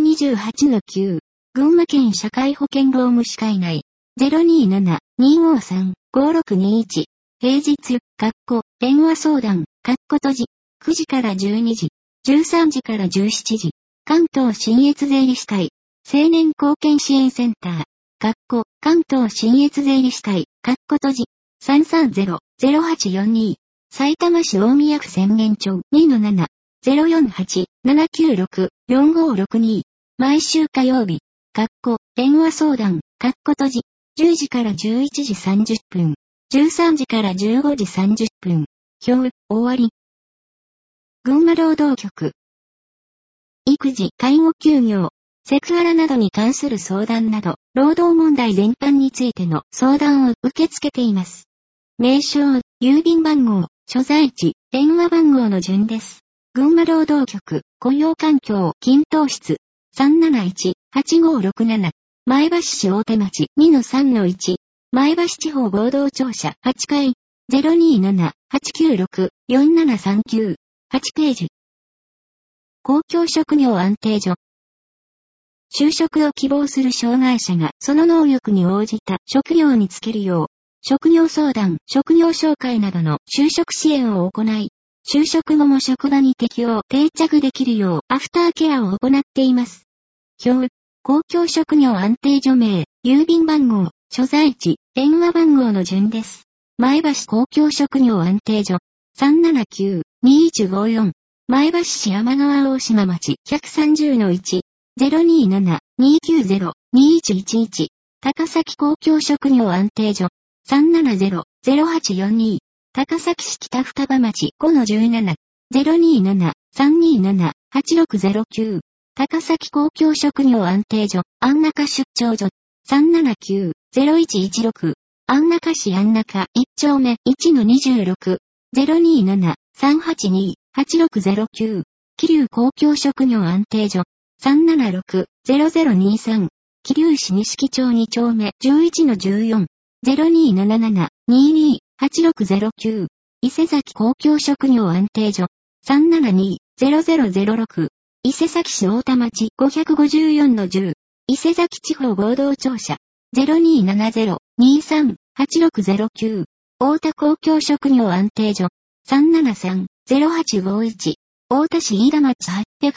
528-9。群馬県社会保険労務士会内。027-253-5621。平日、電話相談、閉じ。9時から12時。13時から17時。関東信越税理士会。青年貢献支援センター。関東信越税理士会。閉じ。330-0842。埼玉市大宮区浅間町 2-7。048-796-4562。毎週火曜日。電話相談、閉じ。10時から11時30分。13時から15時30分。表、終わり。群馬労働局。育児、介護休業、セクハラなどに関する相談など、労働問題全般についての相談を受け付けています。名称、郵便番号、所在地、電話番号の順です。群馬労働局、雇用環境、均等室、371-8567。前橋市大手町 2-3-1。前橋地方合同庁舎8階。027-896-4739。8ページ。公共職業安定所。就職を希望する障害者がその能力に応じた職業に就けるよう、職業相談、職業紹介などの就職支援を行い、就職後も職場に適応、定着できるようアフターケアを行っています。表、公共職業安定所名、郵便番号、所在地、電話番号の順です。前橋公共職業安定所、379-2154。前橋市山川大島町 130-1。027-290-2111。高崎公共職業安定所、370-0842。高崎市北双葉町 5-17。027-327-8609。高崎公共職業安定所、安中出張所、379-0116。安中市安中1丁目 1-26。027-382-8609。桐生公共職業安定所、376-0023。桐生市西町2丁目 11-14。0277-22-8609。伊勢崎公共職業安定所、372-0006。伊勢崎市大田町 554-10。伊勢崎地方合同庁舎、0270-23-8609。大田公共職業安定所、373-0851。大田市飯田町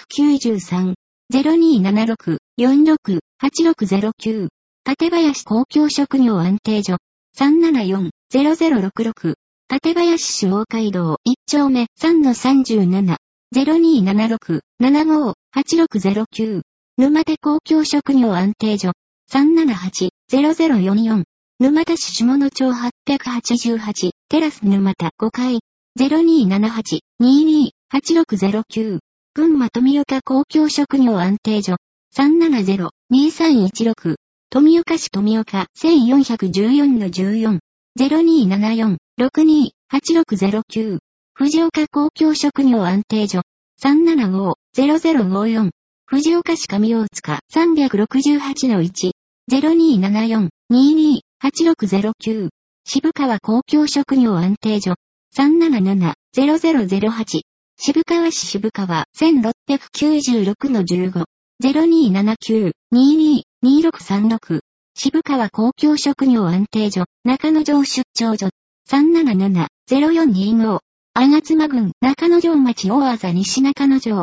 893。0276-46-8609。館林公共職業安定所、374-0066。館林市大街道1丁目 3-37。0276-75-8609。 沼田公共職業安定所、378-0044。沼田市下野町888、テラス沼田5階、0278-22-8609。群馬富岡公共職業安定所、370-2316。富岡市富岡1414-14。0274-62-8609。藤岡公共職業安定所、375-0054。藤岡市上大塚368-1。0274-22-8609。渋川公共職業安定所、377-0008。渋川市渋川1696-15。0279-22-2636。渋川公共職業安定所、中野城出張所、377-0425。吾妻郡中野城町大字西中野城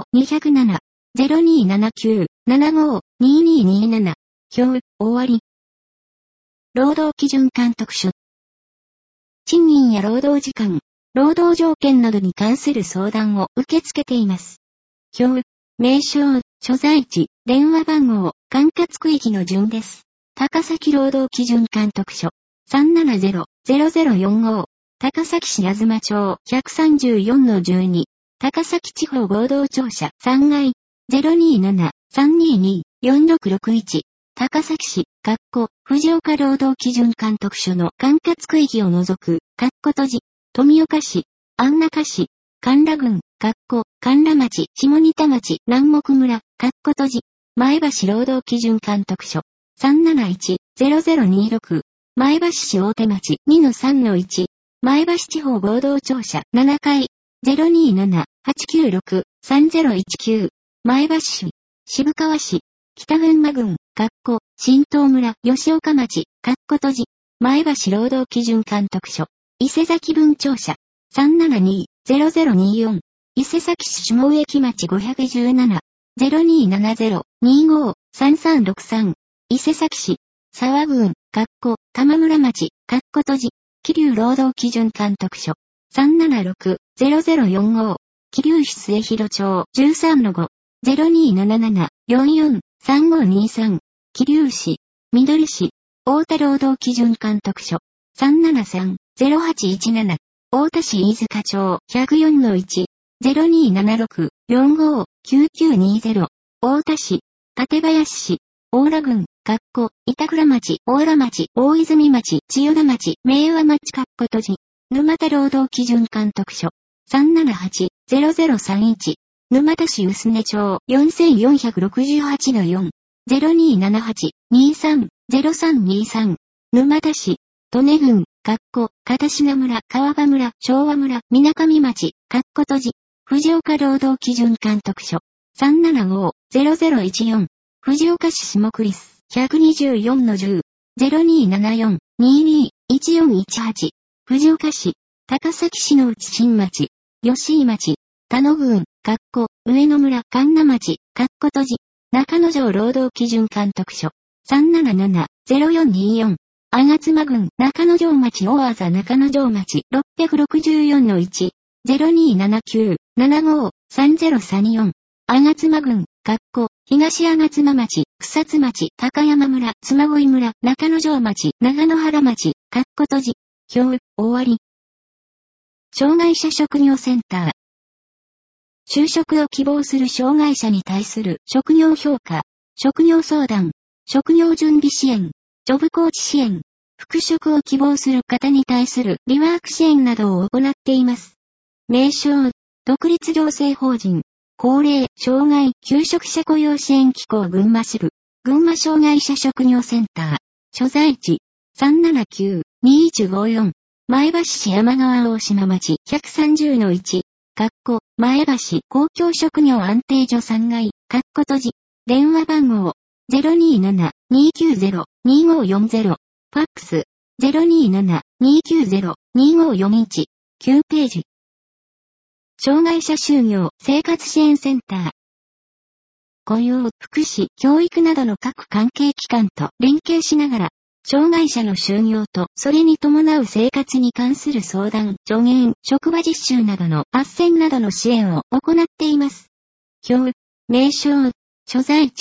207。0279-75-2227。表、終わり。労働基準監督署。賃金や労働時間、労働条件などに関する相談を受け付けています。表、名称、所在地、電話番号、管轄区域の順です。高崎労働基準監督署。370-0045。高崎市東町 134-12。高崎地方合同庁舎3階。027-322-4661。高崎市、藤岡労働基準監督署の管轄区域を除く、閉じ、富岡市、安中市、神田郡、神田町、下仁田町、南木村、閉じ、前橋労働基準監督署、371-0026。前橋市大手町 2-3-1。前橋地方合同庁舎7階。027-896-3019。前橋市、渋川市、北群馬郡、新東村、吉岡町、閉じ、前橋労働基準監督署、伊勢崎分庁舎、372-0024。伊勢崎市下植木町517、0270-25-3363。伊勢崎市、沢郡、玉村町、閉じ、桐生労働基準監督署、376-0045。桐生市末広町 13-5、0277-44-3523。桐生市、緑市、大田労働基準監督署、373-0817。大田市飯塚町 104-1、0276-45-9920。大田市、館林市、大良郡、板倉町、大良町、大泉町、千代田町、明和町、閉じ、沼田労働基準監督署、378-0031。沼田市薄根町 4468-4。0278-23-0323。沼田市、利根郡、片品村、川場村、昭和村、水上町、閉じ、藤岡労働基準監督署、375-0014。藤岡市下栗栖、124-10。0274-22-1418。藤岡市、高崎市の内新町、吉井町、田野郡、上野村、神奈町、閉じ、中野城労働基準監督署、377-0424。吾妻郡、中野城町大字中野城町、664-1。0279-75-3034。吾妻郡、東吾妻町、草津町、高山村、妻恋村、中野城町、長野原町、閉じ、表、終わり。障害者職業センター。就職を希望する障害者に対する職業評価、職業相談、職業準備支援、ジョブコーチ支援、復職を希望する方に対するリワーク支援などを行っています。名称、独立行政法人、高齢、障害、求職者雇用支援機構群馬支部、群馬障害者職業センター、所在地、379-2154、前橋市山川大島町130-1、前橋公共職業安定所3階、閉じ、電話番号、027-290-2540、ファックス、027-290-2541、9ページ。障害者就業生活支援センター。雇用、福祉、教育などの各関係機関と連携しながら、障害者の就業とそれに伴う生活に関する相談、助言、職場実習などの斡旋などの支援を行っています。表、名称、所在地、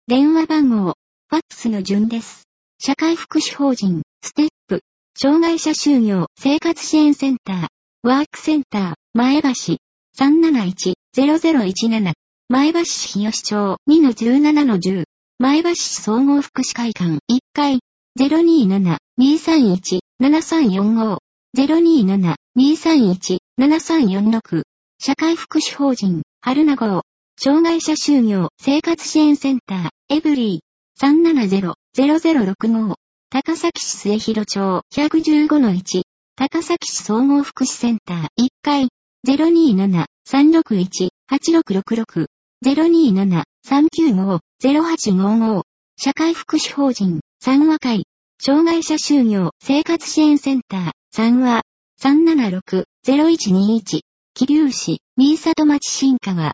電話番号、ファックスの順です。社会福祉法人、ステップ、障害者就業生活支援センター、ワークセンター、前橋、371-0017、前橋市日吉町 2-17-10、前橋市総合福祉会館1階、027-231-7345、027-231-7346、社会福祉法人、春名号、障害者就業生活支援センター、エブリー、370-0065、高崎市末広町 115-1、高崎市総合福祉センター1階、027-361-8666、027-395-0855、社会福祉法人、三和会、障害者就業生活支援センター、三和、376-0121、桐生市、新里町新川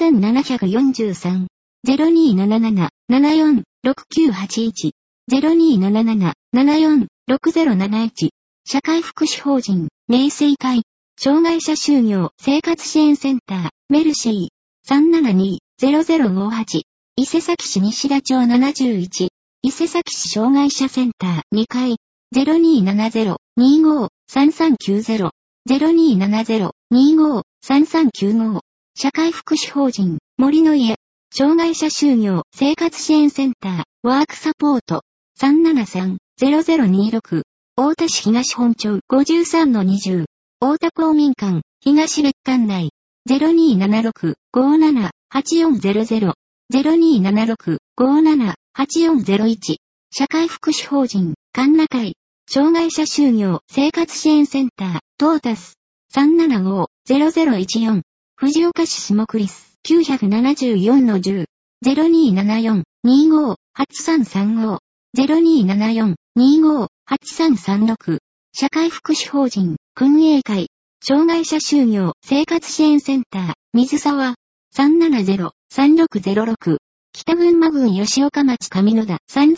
3743、0277-74-6981、0277-74-6071、社会福祉法人、明水会、障害者就業生活支援センター、メルシー、372-0058、伊勢崎市西田町71、伊勢崎市障害者センター2階、0270-25-3390、0270-25-3395、社会福祉法人、森の家、障害者就業生活支援センター、ワークサポート、373-0026、大田市東本町 53-20、大田公民館、東別館内、0276-57-8400、0276-57-8401、社会福祉法人、神奈会、障害者就業生活支援センター、トータス、375-0014、藤岡市下栗栖、974-10、0274-25-8335、0274-25-8336、社会福祉法人、訓営会、障害者就業生活支援センター、水沢、370-3606、北群馬郡吉岡町上野田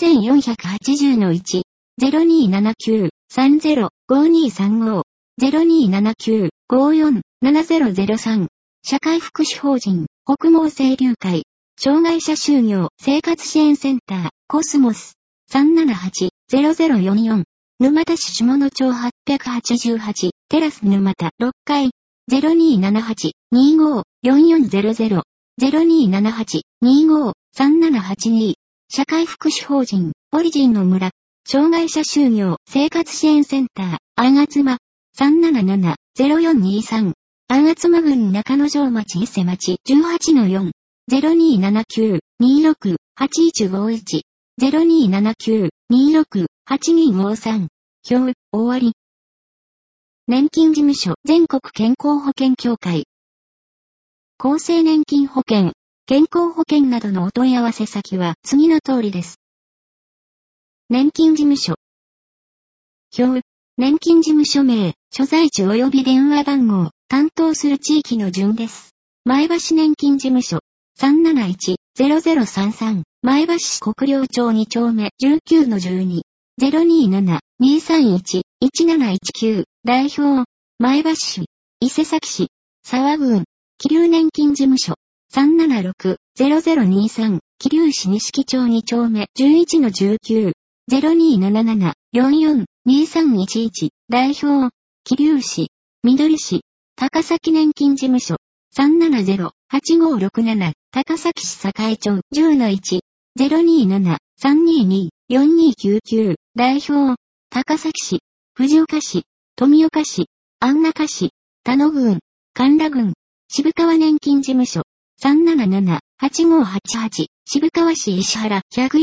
3480-1、0279-30-5235、0279-54-7003、社会福祉法人、北毛清流会、障害者就業生活支援センター、コスモス、378-0044、沼田市下野町888、テラス沼田6階、0278-25-4400、0278-25-3782、社会福祉法人、オリジンの村、障害者就業生活支援センター、あがつま、377-0423、あがつま郡中之条町伊勢町 18-4、0279-26-8151、0279-26-8253、表、終わり。年金事務所、全国健康保険協会。厚生年金保険、健康保険などのお問い合わせ先は次の通りです。年金事務所。表、年金事務所名、所在地及び電話番号、担当する地域の順です。前橋年金事務所、371-0033、前橋市国領町2丁目 19-12、027-231-1719、代表、前橋市、伊勢崎市、沢郡、桐生年金事務所、376-0023、桐生市西木町2丁目 11-19、0277-44-2311、代表、桐生市、緑市、高崎年金事務所、370-8567、高崎市堺町 10-1、027-322-4299、代表、高崎市、藤岡市、富岡市、安中市、田野郡、神田郡、渋川年金事務所、377-8588、渋川市石原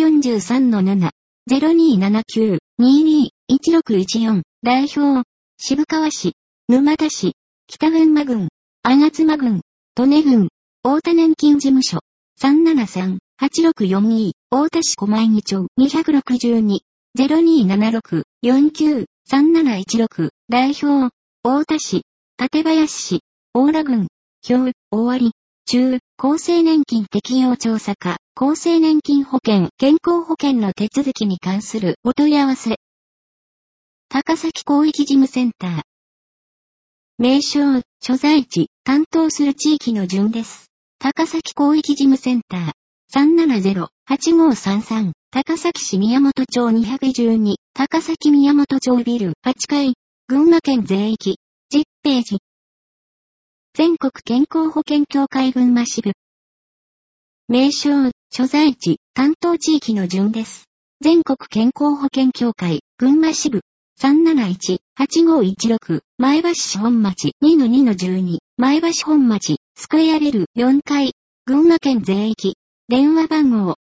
143-7、0279-22-1614、代表、渋川市、沼田市、北群馬郡、吾妻郡、利根郡、太田年金事務所、373-8642、太田市狛江町262、0276-49-3716、代表、太田市、館林市、大良郡、表、終わり、中、厚生年金適用調査課、厚生年金保険、健康保険の手続きに関するお問い合わせ。高崎広域事務センター。名称、所在地、担当する地域の順です。高崎広域事務センター、 8533、高崎市宮本町212、高崎宮本町ビル8階、群馬県税域、10ページ。全国健康保険協会群馬支部。名称、所在地、担当地域の順です。全国健康保険協会、群馬支部。371-8516、前橋市本町 2-2-12、前橋本町、スクエアレル4階、群馬県税域。電話番号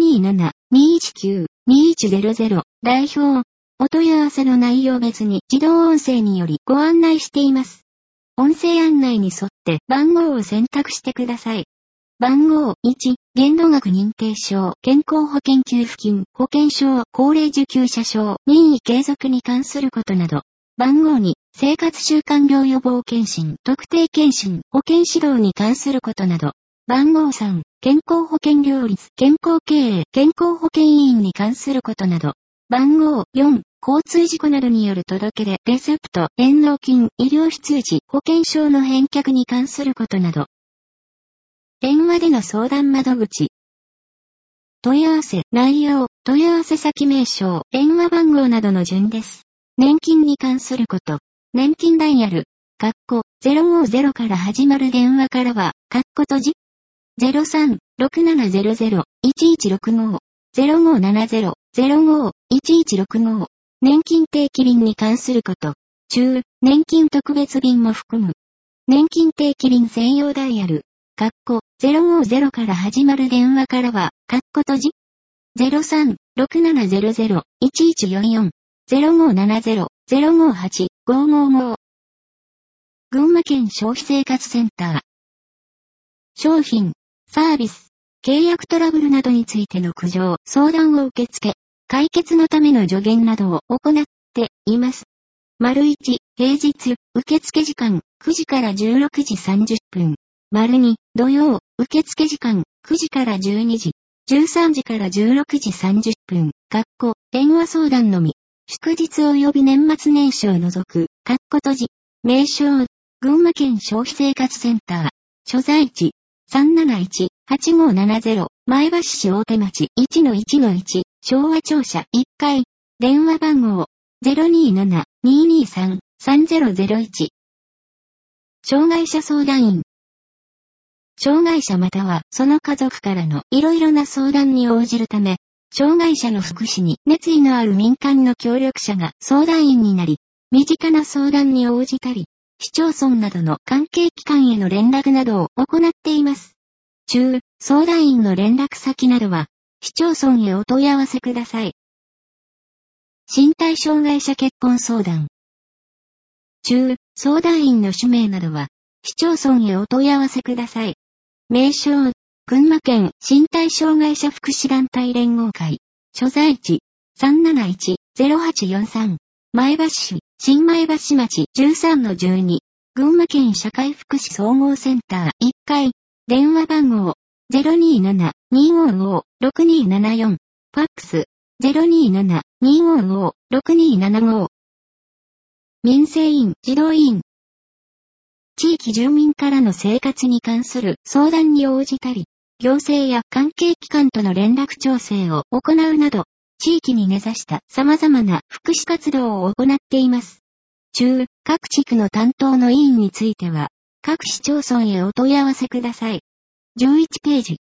027-219-2100、代表。お問い合わせの内容別に自動音声によりご案内しています。音声案内に沿って番号を選択してください。番号1、限度額認定証、健康保険給付金、保険証、高齢受給者証、任意継続に関することなど。番号2、生活習慣病予防検診、特定検診、保険指導に関することなど。番号3、健康保険料率、健康経営、健康保険委員に関することなど。番号4、交通事故などによる届け出、レセプト、返納金、医療費通知、保険証の返却に関することなど。電話での相談窓口。問い合わせ、内容、問い合わせ先名称、電話番号などの順です。年金に関すること。年金ダイヤル。050から始まる電話からは、閉じ。03-6700-1165。0570-05-1165。年金定期便に関すること。中、年金特別便も含む。年金定期便専用ダイヤル。050から始まる電話からは、閉じ。03-6700-1144。0570-058-555。群馬県消費生活センター。商品、サービス、契約トラブルなどについての苦情、相談を受け付け、解決のための助言などを行っています。①、平日、受付時間、9時から16時30分。②、土曜、受付時間、9時から12時、13時から16時30分。電話相談のみ。祝日及び年末年始を除く。閉じ。名称、群馬県消費生活センター。所在地、371-8570、前橋市大手町 1-1-1、昭和庁舎1階。電話番号、027-223-3001。障害者相談員。障害者またはその家族からのいろいろな相談に応じるため、障害者の福祉に熱意のある民間の協力者が相談員になり、身近な相談に応じたり、市町村などの関係機関への連絡などを行っています。中、相談員の連絡先などは、市町村へお問い合わせください。身体障害者結婚相談。中、相談員の氏名などは、市町村へお問い合わせください。名称、群馬県身体障害者福祉団体連合会。所在地、371-0843。前橋市、新前橋町 13-12。群馬県社会福祉総合センター1階。電話番号、027-255-6274。ファックス、027-255-6275。民生委員、児童委員。地域住民からの生活に関する相談に応じたり、行政や関係機関との連絡調整を行うなど、地域に根ざした様々な福祉活動を行っています。中、各地区の担当の委員については、各市町村へお問い合わせください。11ページ。